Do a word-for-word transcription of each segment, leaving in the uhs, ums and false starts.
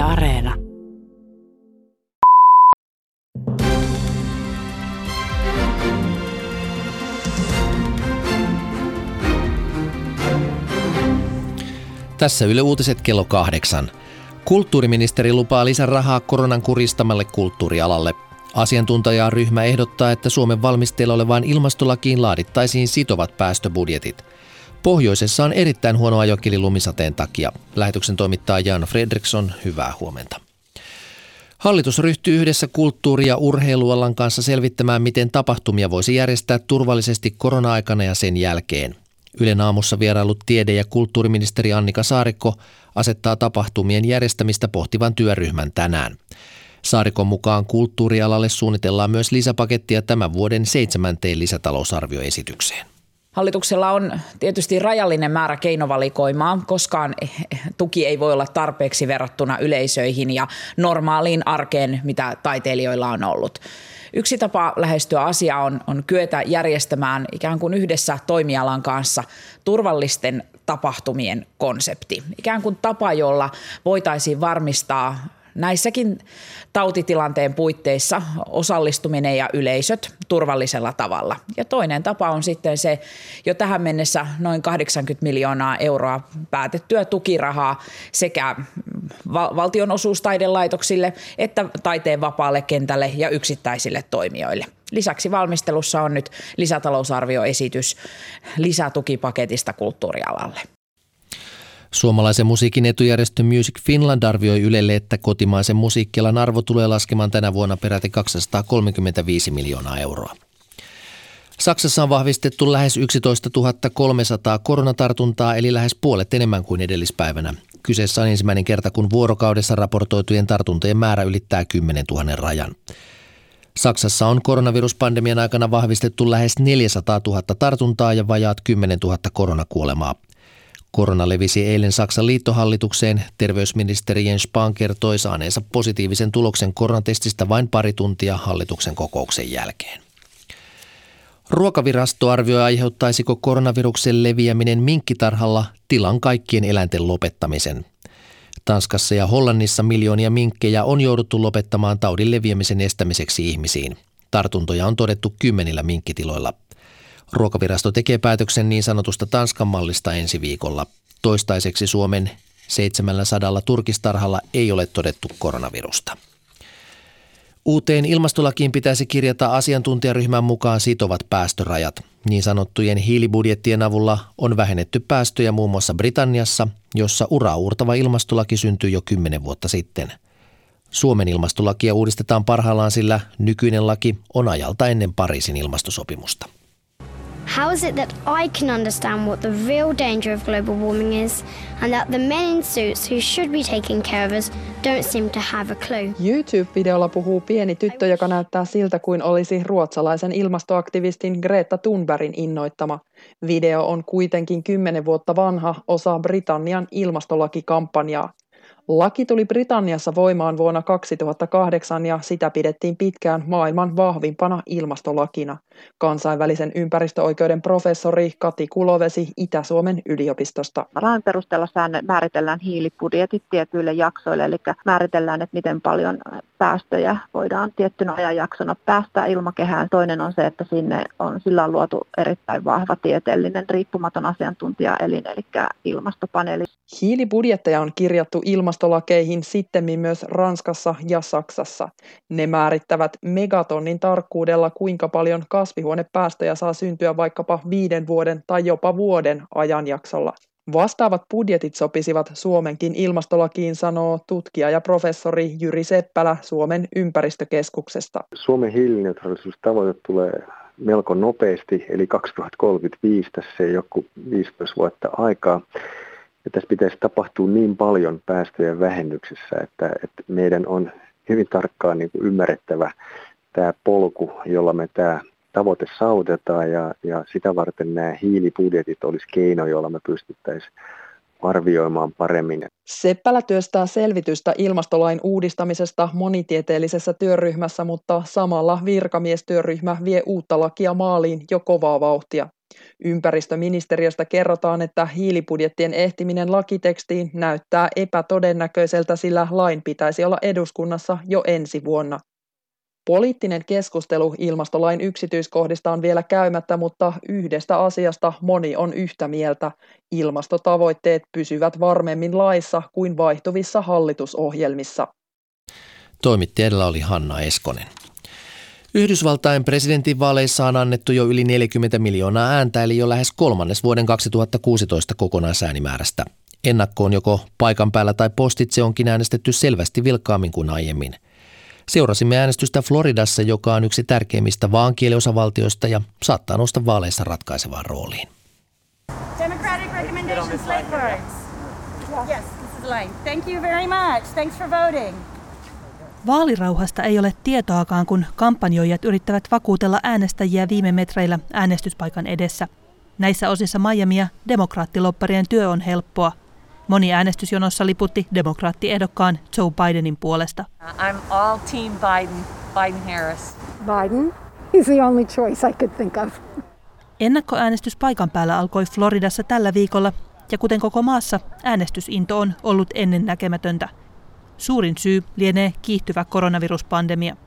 Areena. Tässä Yle Uutiset kello kahdeksan. Kulttuuriministeri lupaa lisärahaa koronan kuristamalle kulttuurialalle. Asiantuntijaryhmä ehdottaa, että Suomen valmisteilla olevaan ilmastolakiin laadittaisiin sitovat päästöbudjetit. Pohjoisessa on erittäin huono ajokeli lumisateen takia. Lähetyksen toimittaa Jan Fredriksson, hyvää huomenta. Hallitus ryhtyy yhdessä kulttuuri- ja urheilualan kanssa selvittämään, miten tapahtumia voisi järjestää turvallisesti korona-aikana ja sen jälkeen. Ylen aamussa vierailut tiede- ja kulttuuriministeri Annika Saarikko asettaa tapahtumien järjestämistä pohtivan työryhmän tänään. Saarikon mukaan kulttuurialalle suunnitellaan myös lisäpakettia tämän vuoden seitsemänteen lisätalousarvioesitykseen. Hallituksella on tietysti rajallinen määrä keinovalikoimaa, koskaan tuki ei voi olla tarpeeksi verrattuna yleisöihin ja normaaliin arkeen, mitä taiteilijoilla on ollut. Yksi tapa lähestyä asiaa on, on kyetä järjestämään ikään kuin yhdessä toimialan kanssa turvallisten tapahtumien konsepti. Ikään kuin tapa, jolla voitaisiin varmistaa näissäkin tautitilanteen puitteissa osallistuminen ja yleisöt turvallisella tavalla. Ja toinen tapa on sitten se jo tähän mennessä noin kahdeksankymmentä miljoonaa euroa päätettyä tukirahaa sekä valtionosuustaidelaitoksille että taiteen vapaalle kentälle ja yksittäisille toimijoille. Lisäksi valmistelussa on nyt lisätalousarvioesitys lisätukipaketista kulttuurialalle. Suomalaisen musiikin etujärjestö Music Finland arvioi Ylelle, että kotimaisen musiikkialan arvo tulee laskemaan tänä vuonna peräti kaksisataakolmekymmentäviisi miljoonaa euroa. Saksassa on vahvistettu lähes yksitoistatuhatta kolmesataa koronatartuntaa, eli lähes puolet enemmän kuin edellispäivänä. Kyseessä on ensimmäinen kerta, kun vuorokaudessa raportoitujen tartuntojen määrä ylittää kymmenentuhannen rajan. Saksassa on koronaviruspandemian aikana vahvistettu lähes neljäsataatuhatta tartuntaa ja vajaat kymmenentuhatta koronakuolemaa. Korona levisi eilen Saksan liittohallitukseen. Terveysministeri Jens Spahn kertoi saaneensa positiivisen tuloksen koronatestistä vain pari tuntia hallituksen kokouksen jälkeen. Ruokavirasto arvioi, aiheuttaisiko koronaviruksen leviäminen minkkitarhalla tilan kaikkien eläinten lopettamisen. Tanskassa ja Hollannissa miljoonia minkkejä on jouduttu lopettamaan taudin leviämisen estämiseksi ihmisiin. Tartuntoja on todettu kymmenillä minkkitiloilla. Ruokavirasto tekee päätöksen niin sanotusta Tanskan mallista ensi viikolla. Toistaiseksi Suomen seitsemänsataa turkistarhalla ei ole todettu koronavirusta. Uuteen ilmastolakiin pitäisi kirjata asiantuntijaryhmän mukaan sitovat päästörajat. Niin sanottujen hiilibudjettien avulla on vähennetty päästöjä muun muassa Britanniassa, jossa uraa uurtava ilmastolaki syntyi jo kymmenen vuotta sitten. Suomen ilmastolakia uudistetaan parhaillaan, sillä nykyinen laki on ajalta ennen Pariisin ilmastosopimusta. How is it that I can understand what the real danger of global warming is and that the men in suits who should be taking care of us don't seem to have a clue? YouTube-videolla puhuu pieni tyttö, joka näyttää siltä kuin olisi ruotsalaisen ilmastoaktivistin Greta Thunbergin innoittama. Video on kuitenkin kymmenen vuotta vanha, osa Britannian ilmastolakikampanjaa. Laki tuli Britanniassa voimaan vuonna kaksituhattakahdeksan ja sitä pidettiin pitkään maailman vahvimpana ilmastolakina. Kansainvälisen ympäristöoikeuden professori Kati Kulovesi Itä-Suomen yliopistosta. Lain perusteella määritellään hiilibudjetit tietyille jaksoille, eli määritellään, että miten paljon päästöjä voidaan tiettynä ajanjaksona päästää ilmakehään. Toinen on se, että sinne on, sillä on luotu erittäin vahva tieteellinen riippumaton asiantuntijaelin, eli ilmastopaneeli. Hiilibudjetteja on kirjattu ilmastolakeihin sittemmin myös Ranskassa ja Saksassa. Ne määrittävät megatonnin tarkkuudella, kuinka paljon kasvihuonepäästöjä saa syntyä vaikkapa viiden vuoden tai jopa vuoden ajanjaksolla. Vastaavat budjetit sopisivat Suomenkin ilmastolakiin, sanoo tutkija ja professori Jyri Seppälä Suomen ympäristökeskuksesta. Suomen hiilineutraalisuustavoite tulee melko nopeasti, eli kaksituhattakolmekymmentäviisi, tässä ei joku viisitoista vuotta aikaa. Ja tässä pitäisi tapahtua niin paljon päästöjen vähennyksessä, että, että meidän on hyvin tarkkaan niin kuin ymmärrettävä tämä polku, jolla me tämä tavoite saavutetaan, ja, ja sitä varten nämä hiilibudjetit olisi keino, jolla me pystyttäisiin arvioimaan paremmin. Seppälä työstää selvitystä ilmastolain uudistamisesta monitieteellisessä työryhmässä, mutta samalla virkamiestyöryhmä vie uutta lakia maaliin jo kovaa vauhtia. Ympäristöministeriöstä kerrotaan, että hiilibudjettien ehtiminen lakitekstiin näyttää epätodennäköiseltä, sillä lain pitäisi olla eduskunnassa jo ensi vuonna. Poliittinen keskustelu ilmastolain yksityiskohdista on vielä käymättä, mutta yhdestä asiasta moni on yhtä mieltä. Ilmastotavoitteet pysyvät varmemmin laissa kuin vaihtuvissa hallitusohjelmissa. Toimittaja edellä oli Hanna Eskonen. Yhdysvaltain presidentinvaaleissa on annettu jo yli neljäkymmentä miljoonaa ääntä, eli jo lähes kolmannes vuoden kaksituhattakuusitoista kokonaisäänimäärästä. Ennakkoon joko paikan päällä tai postitse onkin äänestetty selvästi vilkkaammin kuin aiemmin. Seurasimme äänestystä Floridassa, joka on yksi tärkeimmistä vaankieliosavaltioista ja saattaa nousta vaaleissa ratkaisevaan rooliin. Democratic recommendations, Lakebirds. Yes, this is Elaine. Thank you very much. Thanks for voting. Vaalirauhasta ei ole tietoakaan, kun kampanjoijat yrittävät vakuutella äänestäjiä viime metreillä äänestyspaikan edessä. Näissä osissa Miamia demokraattilopparien työ on helppoa. Moni äänestysjonossa liputti demokraattiehdokkaan Joe Bidenin puolesta. I'm all team Biden, Biden-Harris. Biden? He's the only choice I could think of. Ennakkoäänestys paikan päällä alkoi Floridassa tällä viikolla, ja kuten koko maassa, äänestysinto on ollut ennennäkemätöntä. Suurin syy lienee kiihtyvä koronaviruspandemia.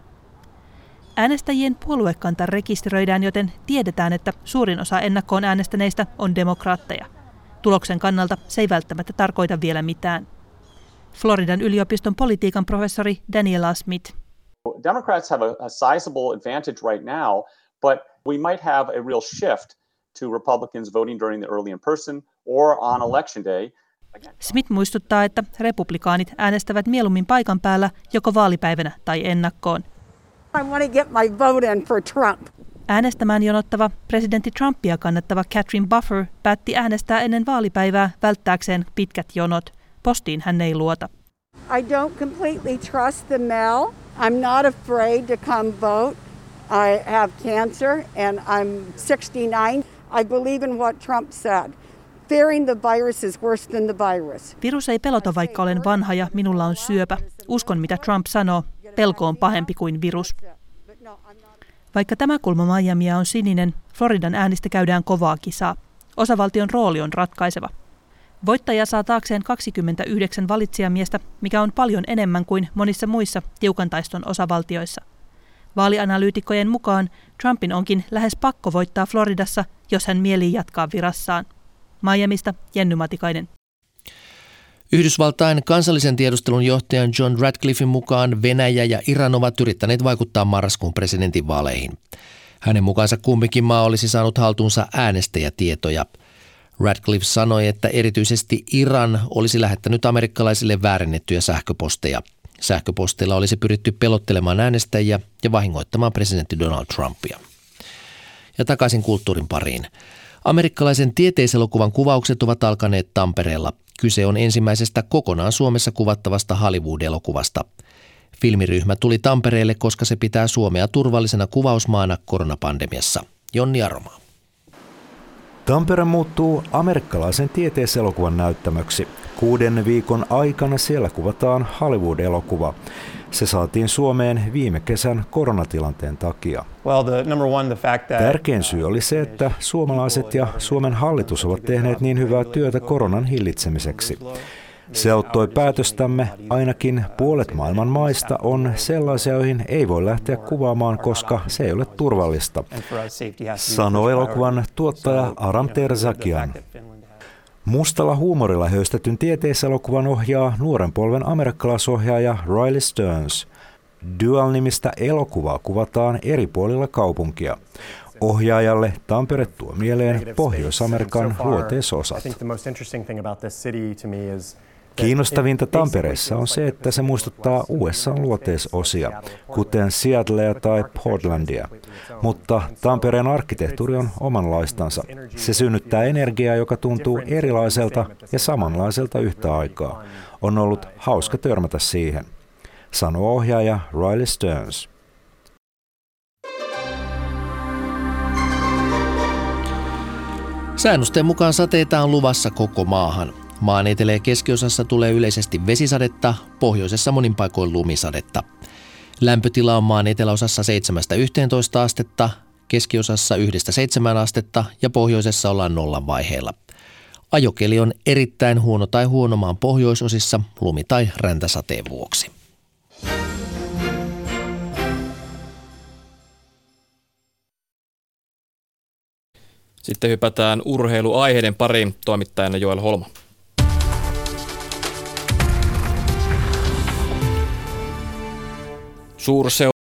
Äänestäjien puoluekanta rekisteröidään, joten tiedetään, että suurin osa ennakkoon äänestäneistä on demokraatteja. Tuloksen kannalta se ei välttämättä tarkoita vielä mitään. Floridan yliopiston politiikan professori Daniela Smith. Democrats have a, a sizable advantage right now, but we might have a real shift to Republicans voting during the early in person or on election day. Smith muistuttaa, että republikaanit äänestävät mieluummin paikan päällä joko vaalipäivänä tai ennakkoon. I want to get my vote in for Trump. Äänestämään jonottava presidentti Trumpia kannattava Catherine Buffer päätti äänestää ennen vaalipäivää välttääkseen pitkät jonot. Postiin hän ei luota. I don't completely trust the mail. I'm not afraid to come vote. I have cancer and I'm sixty-nine. I believe in what Trump said. Fearing the virus is worse than the virus. Virus ei pelota, vaikka olen vanha ja minulla on syöpä. Uskon, mitä Trump sanoo. Pelko on pahempi kuin virus. Vaikka tämä kulma Miamia on sininen, Floridan äänistä käydään kovaa kisaa. Osavaltion rooli on ratkaiseva. Voittaja saa taakseen kaksikymmentäyhdeksän valitsijamiestä, mikä on paljon enemmän kuin monissa muissa tiukan taiston osavaltioissa. Vaalianalyytikkojen mukaan Trumpin onkin lähes pakko voittaa Floridassa, jos hän mielii jatkaa virassaan. Miamista Jenny Matikainen. Yhdysvaltain kansallisen tiedustelun johtajan John Radcliffin mukaan Venäjä ja Iran ovat yrittäneet vaikuttaa marraskuun presidentinvaaleihin. Hänen mukaansa kumpikin maa olisi saanut haltuunsa äänestäjätietoja. Radcliffe sanoi, että erityisesti Iran olisi lähettänyt amerikkalaisille väärennettyjä sähköposteja. Sähköposteilla olisi pyritty pelottelemaan äänestäjiä ja vahingoittamaan presidentti Donald Trumpia. Ja takaisin kulttuurin pariin. Amerikkalaisen tieteiselokuvan kuvaukset ovat alkaneet Tampereella. Kyse on ensimmäisestä kokonaan Suomessa kuvattavasta Hollywood-elokuvasta. Filmiryhmä tuli Tampereelle, koska se pitää Suomea turvallisena kuvausmaana koronapandemiassa. Jonni Aromaa. Tampere muuttuu amerikkalaisen tieteiselokuvan näyttämöksi. Kuuden viikon aikana siellä kuvataan Hollywood-elokuva. Se saatiin Suomeen viime kesän koronatilanteen takia. Tärkein syy oli se, että suomalaiset ja Suomen hallitus ovat tehneet niin hyvää työtä koronan hillitsemiseksi. Se auttoi päätöstämme, ainakin puolet maailman maista on sellaisia, joihin ei voi lähteä kuvaamaan, koska se ei ole turvallista, sanoi elokuvan tuottaja Aram Terzakian. Mustalla huumorilla höystetyn tieteiselokuvan ohjaa nuoren polven amerikkalaisohjaaja Riley Stearns. Dual-nimistä elokuvaa kuvataan eri puolilla kaupunkia. Ohjaajalle Tampere tuo mieleen Pohjois-Amerikan luoteisosat. Kiinnostavinta Tampereessa on se, että se muistuttaa U S A:n luoteisosia, kuten Seattlea tai Portlandia. Mutta Tampereen arkkitehtuuri on omanlaistansa. Se synnyttää energiaa, joka tuntuu erilaiselta ja samanlaiselta yhtä aikaa. On ollut hauska törmätä siihen, sanoo ohjaaja Riley Stearns. Säännösten mukaan sateita on luvassa koko maahan. Maan etelä- ja keskiosassa tulee yleisesti vesisadetta, pohjoisessa monin paikoin lumisadetta. Lämpötila on maan eteläosassa seitsemästä yhteentoista astetta, keskiosassa yhdestä seitsemään astetta ja pohjoisessa ollaan nollan vaiheilla. Ajokeli on erittäin huono tai huono maan pohjoisosissa lumi- tai räntäsateen vuoksi. Sitten hypätään urheiluaiheiden pariin, toimittajana Joel Holma. Suurseura